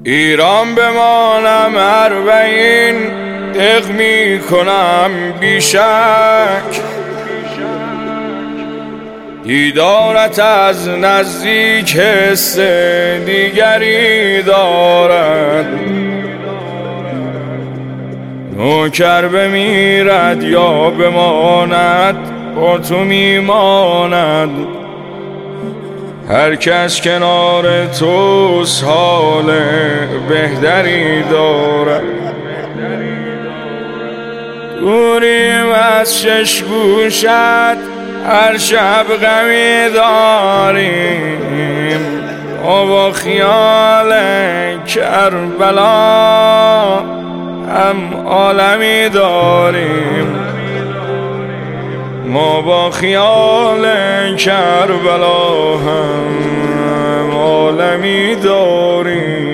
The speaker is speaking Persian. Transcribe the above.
ایران بمانم اربعین دق می کنم بیشک، دیدارت از نزدیک حس دیگری دارد. نوکر بمیرد یا بماند با تو میماند، هر کس کنار توست حال بهتری دارد. دوریم از شش گوشت هر شب غمی داریم، ما با خیال کربلا هم عالمی داریم. ما با خیال کربلا هم عالمی داریم.